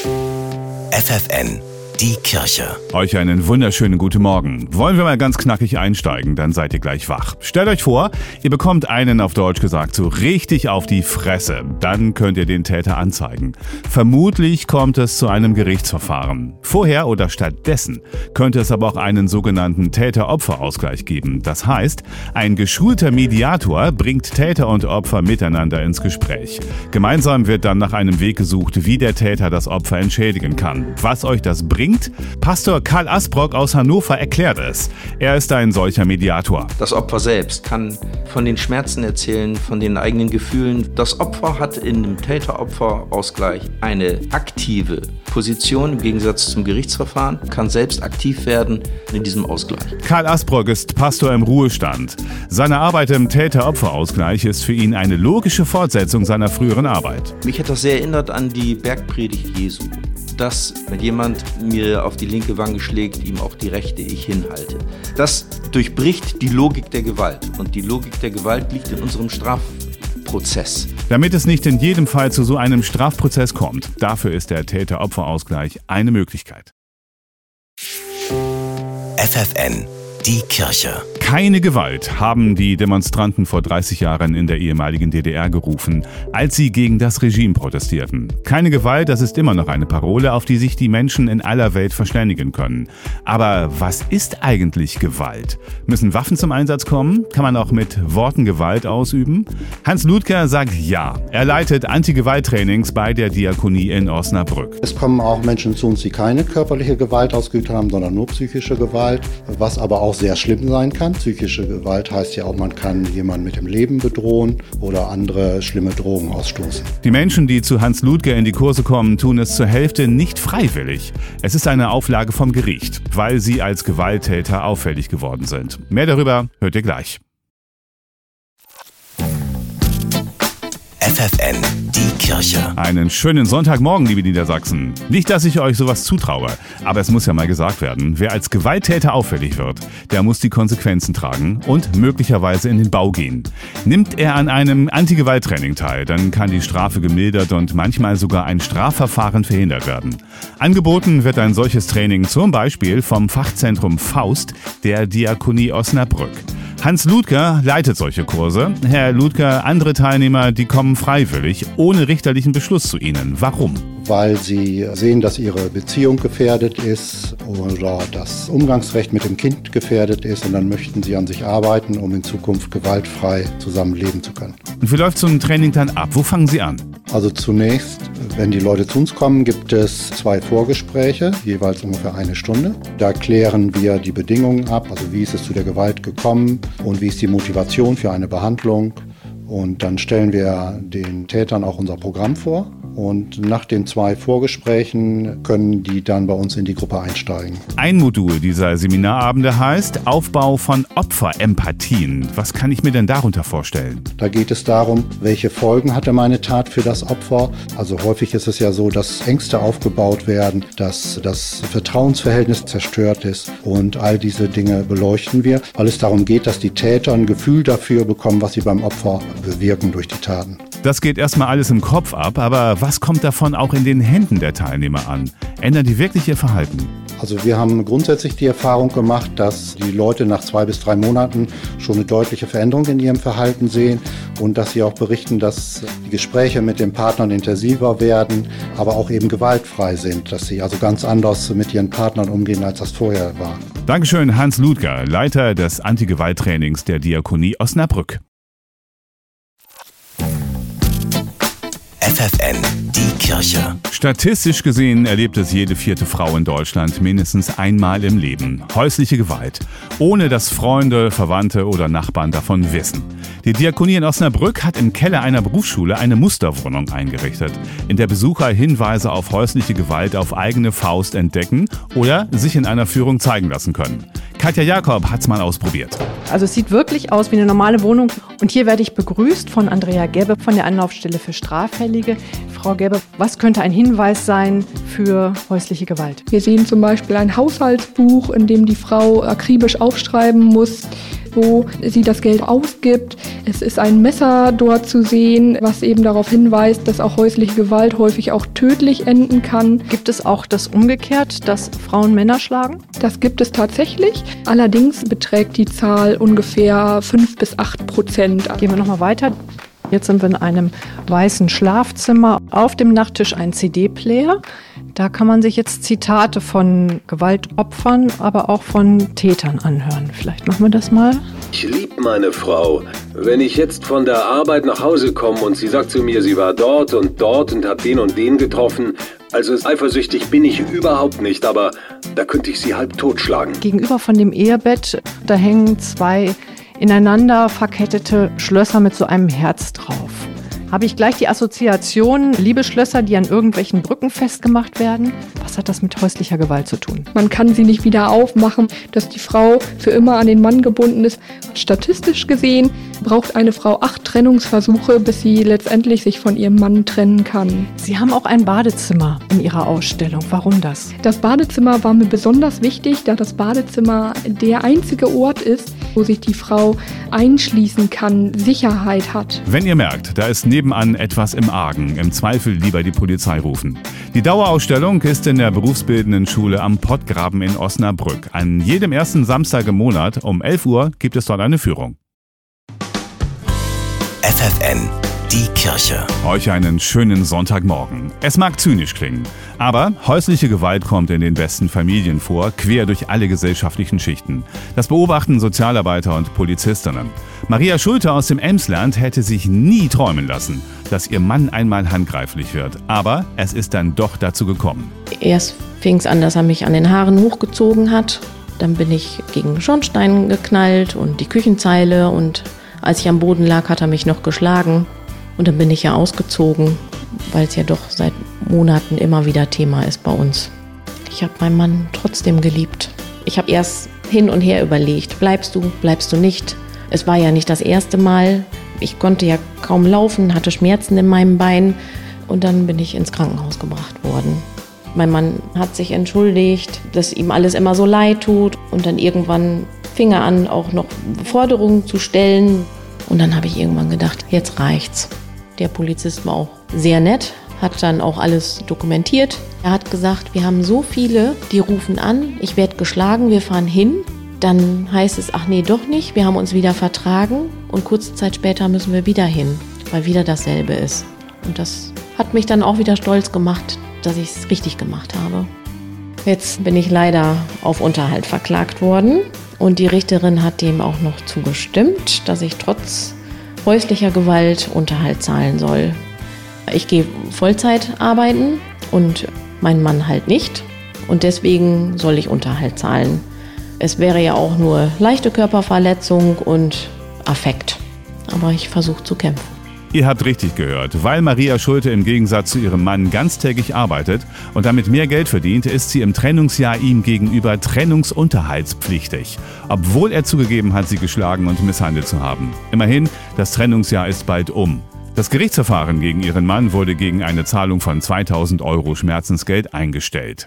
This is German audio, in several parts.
FFN, die Kirche. Euch einen wunderschönen guten Morgen. Wollen wir mal ganz knackig einsteigen, dann seid ihr gleich wach. Stellt euch vor, ihr bekommt einen, auf Deutsch gesagt, so richtig auf die Fresse. Dann könnt ihr den Täter anzeigen. Vermutlich kommt es zu einem Gerichtsverfahren. Vorher oder stattdessen könnte es aber auch einen sogenannten Täter-Opfer-Ausgleich geben. Das heißt, ein geschulter Mediator bringt Täter und Opfer miteinander ins Gespräch. Gemeinsam wird dann nach einem Weg gesucht, wie der Täter das Opfer entschädigen kann. Was euch das bringt? Pastor Karl Asbrock aus Hannover erklärt es. Er ist ein solcher Mediator. Das Opfer selbst kann von den Schmerzen erzählen, von den eigenen Gefühlen. Das Opfer hat in dem Täter-Opfer-Ausgleich eine aktive Position im Gegensatz zum Gerichtsverfahren, kann selbst aktiv werden in diesem Ausgleich. Karl Asbrock ist Pastor im Ruhestand. Seine Arbeit im Täter-Opfer-Ausgleich ist für ihn eine logische Fortsetzung seiner früheren Arbeit. Mich hat das sehr erinnert an die Bergpredigt Jesu. Dass, wenn jemand mir auf die linke Wange schlägt, ihm auch die rechte ich hinhalte. Das durchbricht die Logik der Gewalt. Und die Logik der Gewalt liegt in unserem Strafprozess. Damit es nicht in jedem Fall zu so einem Strafprozess kommt, dafür ist der Täter-Opfer-Ausgleich eine Möglichkeit. FFN, die Kirche. Keine Gewalt haben die Demonstranten vor 30 Jahren in der ehemaligen DDR gerufen, als sie gegen das Regime protestierten. Keine Gewalt, das ist immer noch eine Parole, auf die sich die Menschen in aller Welt verständigen können. Aber was ist eigentlich Gewalt? Müssen Waffen zum Einsatz kommen? Kann man auch mit Worten Gewalt ausüben? Hans Ludger sagt ja. Er leitet Anti-Gewalt-Trainings bei der Diakonie in Osnabrück. Es kommen auch Menschen zu uns, die keine körperliche Gewalt ausgeübt haben, sondern nur psychische Gewalt, was aber auch sehr schlimm sein kann. Psychische Gewalt heißt ja auch, man kann jemanden mit dem Leben bedrohen oder andere schlimme Drohungen ausstoßen. Die Menschen, die zu Hans Ludger in die Kurse kommen, tun es zur Hälfte nicht freiwillig. Es ist eine Auflage vom Gericht, weil sie als Gewalttäter auffällig geworden sind. Mehr darüber hört ihr gleich. FFN, die Kirche. Einen schönen Sonntagmorgen, liebe Niedersachsen. Nicht, dass ich euch sowas zutraue, aber es muss ja mal gesagt werden, wer als Gewalttäter auffällig wird, der muss die Konsequenzen tragen und möglicherweise in den Bau gehen. Nimmt er an einem Anti-Gewalt-Training teil, dann kann die Strafe gemildert und manchmal sogar ein Strafverfahren verhindert werden. Angeboten wird ein solches Training zum Beispiel vom Fachzentrum Faust der Diakonie Osnabrück. Hans Ludger leitet solche Kurse. Herr Ludger, andere Teilnehmer, die kommen freiwillig, ohne richterlichen Beschluss zu Ihnen. Warum? Weil sie sehen, dass ihre Beziehung gefährdet ist oder das Umgangsrecht mit dem Kind gefährdet ist und dann möchten sie an sich arbeiten, um in Zukunft gewaltfrei zusammenleben zu können. Und wie läuft so ein Training dann ab? Wo fangen Sie an? Also zunächst, wenn die Leute zu uns kommen, gibt es 2 Vorgespräche, jeweils ungefähr 1 Stunde. Da klären wir die Bedingungen ab, also wie ist es zu der Gewalt gekommen und wie ist die Motivation für eine Behandlung. Und dann stellen wir den Tätern auch unser Programm vor. Und nach den 2 Vorgesprächen können die dann bei uns in die Gruppe einsteigen. Ein Modul dieser Seminarabende heißt Aufbau von Opferempathien. Was kann ich mir denn darunter vorstellen? Da geht es darum, welche Folgen hatte meine Tat für das Opfer. Also häufig ist es ja so, dass Ängste aufgebaut werden, dass das Vertrauensverhältnis zerstört ist. Und all diese Dinge beleuchten wir, weil es darum geht, dass die Täter ein Gefühl dafür bekommen, was sie beim Opfer bewirken durch die Taten. Das geht erstmal alles im Kopf ab, aber was kommt davon auch in den Händen der Teilnehmer an? Ändern die wirklich ihr Verhalten? Also wir haben grundsätzlich die Erfahrung gemacht, dass die Leute nach 2 bis 3 Monaten schon eine deutliche Veränderung in ihrem Verhalten sehen und dass sie auch berichten, dass die Gespräche mit den Partnern intensiver werden, aber auch eben gewaltfrei sind, dass sie also ganz anders mit ihren Partnern umgehen, als das vorher war. Dankeschön, Hans Ludger, Leiter des Anti-Gewalt-Trainings der Diakonie Osnabrück. FFN, die Kirche. Statistisch gesehen erlebt es jede 4. Frau in Deutschland mindestens einmal im Leben. Häusliche Gewalt, ohne dass Freunde, Verwandte oder Nachbarn davon wissen. Die Diakonie in Osnabrück hat im Keller einer Berufsschule eine Musterwohnung eingerichtet, in der Besucher Hinweise auf häusliche Gewalt auf eigene Faust entdecken oder sich in einer Führung zeigen lassen können. Katja Jakob hat's mal ausprobiert. Also es sieht wirklich aus wie eine normale Wohnung. Und hier werde ich begrüßt von Andrea Gebbe von der Anlaufstelle für Straffällige. Frau Gebbe, was könnte ein Hinweis sein für häusliche Gewalt? Wir sehen zum Beispiel ein Haushaltsbuch, in dem die Frau akribisch aufschreiben muss, wo sie das Geld ausgibt. Es ist ein Messer dort zu sehen, was eben darauf hinweist, dass auch häusliche Gewalt häufig auch tödlich enden kann. Gibt es auch das umgekehrt, dass Frauen Männer schlagen? Das gibt es tatsächlich. Allerdings beträgt die Zahl ungefähr 5-8%. Gehen wir nochmal weiter. Jetzt sind wir in einem weißen Schlafzimmer. Auf dem Nachttisch ein CD-Player. Da kann man sich jetzt Zitate von Gewaltopfern, aber auch von Tätern anhören. Vielleicht machen wir das mal. Ich liebe meine Frau. Wenn ich jetzt von der Arbeit nach Hause komme und sie sagt zu mir, sie war dort und hat den und den getroffen. Also eifersüchtig bin ich überhaupt nicht, aber da könnte ich sie halb totschlagen. Gegenüber von dem Ehebett, da hängen 2 ineinander verkettete Schlösser mit so einem Herz drauf. Habe ich gleich die Assoziation, Liebesschlösser, die an irgendwelchen Brücken festgemacht werden? Was hat das mit häuslicher Gewalt zu tun? Man kann sie nicht wieder aufmachen, dass die Frau für immer an den Mann gebunden ist. Statistisch gesehen braucht eine Frau 8 Trennungsversuche, bis sie letztendlich sich von ihrem Mann trennen kann. Sie haben auch ein Badezimmer in Ihrer Ausstellung. Warum das? Das Badezimmer war mir besonders wichtig, da das Badezimmer der einzige Ort ist, wo sich die Frau einschließen kann, Sicherheit hat. Wenn ihr merkt, da ist nebenan etwas im Argen, im Zweifel lieber die Polizei rufen. Die Dauerausstellung ist in der berufsbildenden Schule am Pottgraben in Osnabrück. An jedem ersten Samstag im Monat um 11 Uhr gibt es dort eine Führung. FFN, die Kirche. Euch einen schönen Sonntagmorgen. Es mag zynisch klingen, aber häusliche Gewalt kommt in den besten Familien vor, quer durch alle gesellschaftlichen Schichten. Das beobachten Sozialarbeiter und Polizistinnen. Maria Schulte aus dem Emsland hätte sich nie träumen lassen, dass ihr Mann einmal handgreiflich wird. Aber es ist dann doch dazu gekommen. Erst fing es an, dass er mich an den Haaren hochgezogen hat. Dann bin ich gegen den Schornstein geknallt und die Küchenzeile. Und als ich am Boden lag, hat er mich noch geschlagen. Und dann bin ich ja ausgezogen, weil es ja doch seit Monaten immer wieder Thema ist bei uns. Ich habe meinen Mann trotzdem geliebt. Ich habe erst hin und her überlegt, bleibst du nicht. Es war ja nicht das erste Mal. Ich konnte ja kaum laufen, hatte Schmerzen in meinem Bein. Und dann bin ich ins Krankenhaus gebracht worden. Mein Mann hat sich entschuldigt, dass ihm alles immer so leid tut. Und dann irgendwann fing er an, auch noch Forderungen zu stellen. Und dann habe ich irgendwann gedacht, jetzt reicht's. Der Polizist war auch sehr nett, hat dann auch alles dokumentiert. Er hat gesagt, wir haben so viele, die rufen an, ich werde geschlagen, wir fahren hin. Dann heißt es, ach nee, doch nicht, wir haben uns wieder vertragen. Und kurze Zeit später müssen wir wieder hin, weil wieder dasselbe ist. Und das hat mich dann auch wieder stolz gemacht, dass ich es richtig gemacht habe. Jetzt bin ich leider auf Unterhalt verklagt worden. Und die Richterin hat dem auch noch zugestimmt, dass ich trotz häuslicher Gewalt Unterhalt zahlen soll. Ich gehe Vollzeit arbeiten und mein Mann halt nicht. Und deswegen soll ich Unterhalt zahlen. Es wäre ja auch nur leichte Körperverletzung und Affekt. Aber ich versuche zu kämpfen. Ihr habt richtig gehört. Weil Maria Schulte im Gegensatz zu ihrem Mann ganztägig arbeitet und damit mehr Geld verdient, ist sie im Trennungsjahr ihm gegenüber trennungsunterhaltspflichtig. Obwohl er zugegeben hat, sie geschlagen und misshandelt zu haben. Immerhin, das Trennungsjahr ist bald um. Das Gerichtsverfahren gegen ihren Mann wurde gegen eine Zahlung von 2.000 € Schmerzensgeld eingestellt.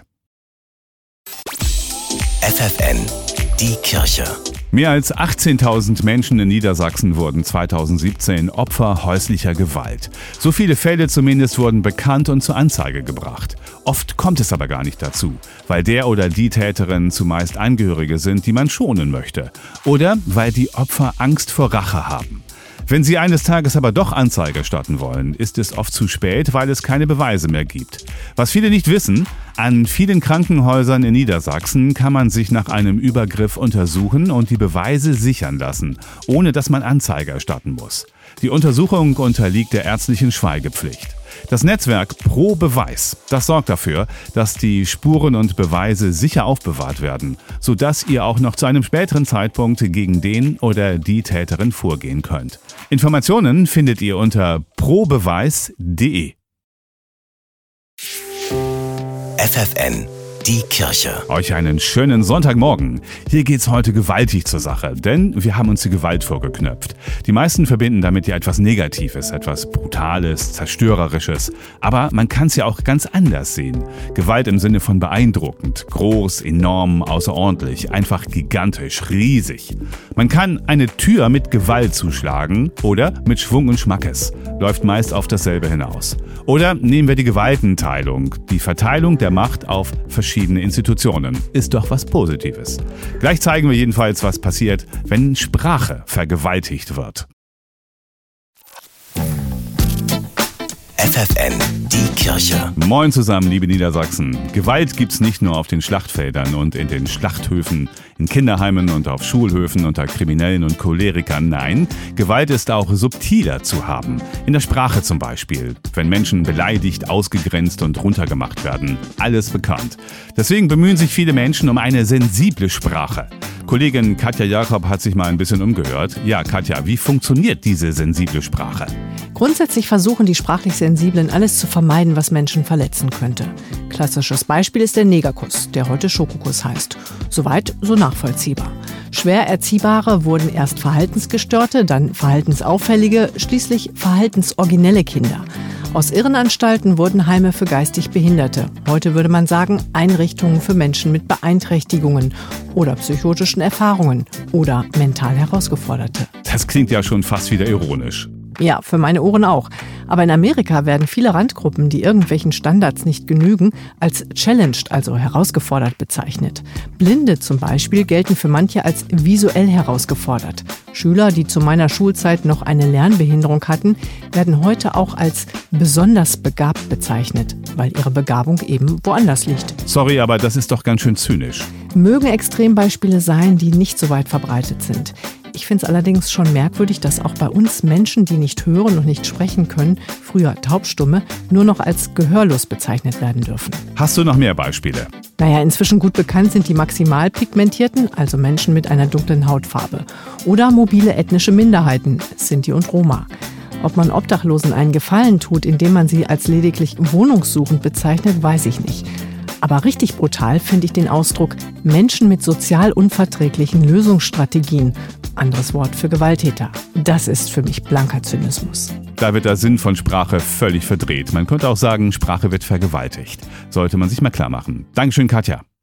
FFN, die Kirche. Mehr als 18.000 Menschen in Niedersachsen wurden 2017 Opfer häuslicher Gewalt. So viele Fälle zumindest wurden bekannt und zur Anzeige gebracht. Oft kommt es aber gar nicht dazu, weil der oder die Täterin zumeist Angehörige sind, die man schonen möchte. Oder weil die Opfer Angst vor Rache haben. Wenn sie eines Tages aber doch Anzeige erstatten wollen, ist es oft zu spät, weil es keine Beweise mehr gibt. Was viele nicht wissen, an vielen Krankenhäusern in Niedersachsen kann man sich nach einem Übergriff untersuchen und die Beweise sichern lassen, ohne dass man Anzeige erstatten muss. Die Untersuchung unterliegt der ärztlichen Schweigepflicht. Das Netzwerk Pro Beweis, das sorgt dafür, dass die Spuren und Beweise sicher aufbewahrt werden, sodass ihr auch noch zu einem späteren Zeitpunkt gegen den oder die Täterin vorgehen könnt. Informationen findet ihr unter probeweis.de. FFN, die Kirche. Euch einen schönen Sonntagmorgen. Hier geht's heute gewaltig zur Sache, denn wir haben uns die Gewalt vorgeknöpft. Die meisten verbinden damit ja etwas Negatives, etwas Brutales, Zerstörerisches. Aber man kann es ja auch ganz anders sehen. Gewalt im Sinne von beeindruckend, groß, enorm, außerordentlich, einfach gigantisch, riesig. Man kann eine Tür mit Gewalt zuschlagen oder mit Schwung und Schmackes. Läuft meist auf dasselbe hinaus. Oder nehmen wir die Gewaltenteilung, die Verteilung der Macht auf verschiedene Institutionen. Ist doch was Positives. Gleich zeigen wir jedenfalls, was passiert, wenn Sprache vergewaltigt wird. FFN, die Kirche. Moin zusammen, liebe Niedersachsen. Gewalt gibt's nicht nur auf den Schlachtfeldern und in den Schlachthöfen, in Kinderheimen und auf Schulhöfen unter Kriminellen und Cholerikern. Nein, Gewalt ist auch subtiler zu haben. In der Sprache zum Beispiel. Wenn Menschen beleidigt, ausgegrenzt und runtergemacht werden. Alles bekannt. Deswegen bemühen sich viele Menschen um eine sensible Sprache. Kollegin Katja Jakob hat sich mal ein bisschen umgehört. Ja, Katja, wie funktioniert diese sensible Sprache? Grundsätzlich versuchen die sprachlich Sensiblen, alles zu vermeiden, was Menschen verletzen könnte. Klassisches Beispiel ist der Negerkuss, der heute Schokokuss heißt. Soweit so nachvollziehbar. Schwer Erziehbare wurden erst verhaltensgestörte, dann verhaltensauffällige, schließlich verhaltensoriginelle Kinder. Aus Irrenanstalten wurden Heime für geistig Behinderte. Heute würde man sagen, Einrichtungen für Menschen mit Beeinträchtigungen oder psychotischen Erfahrungen oder mental Herausgeforderte. Das klingt ja schon fast wieder ironisch. Ja, für meine Ohren auch. Aber in Amerika werden viele Randgruppen, die irgendwelchen Standards nicht genügen, als challenged, also herausgefordert bezeichnet. Blinde zum Beispiel gelten für manche als visuell herausgefordert. Schüler, die zu meiner Schulzeit noch eine Lernbehinderung hatten, werden heute auch als besonders begabt bezeichnet, weil ihre Begabung eben woanders liegt. Sorry, aber das ist doch ganz schön zynisch. Mögen Extrembeispiele sein, die nicht so weit verbreitet sind. Ich finde es allerdings schon merkwürdig, dass auch bei uns Menschen, die nicht hören und nicht sprechen können, früher Taubstumme, nur noch als gehörlos bezeichnet werden dürfen. Hast du noch mehr Beispiele? Naja, inzwischen gut bekannt sind die Maximalpigmentierten, also Menschen mit einer dunklen Hautfarbe. Oder mobile ethnische Minderheiten, Sinti und Roma. Ob man Obdachlosen einen Gefallen tut, indem man sie als lediglich wohnungssuchend bezeichnet, weiß ich nicht. Aber richtig brutal finde ich den Ausdruck Menschen mit sozial unverträglichen Lösungsstrategien. Anderes Wort für Gewalttäter. Das ist für mich blanker Zynismus. Da wird der Sinn von Sprache völlig verdreht. Man könnte auch sagen, Sprache wird vergewaltigt. Sollte man sich mal klar machen. Dankeschön, Katja.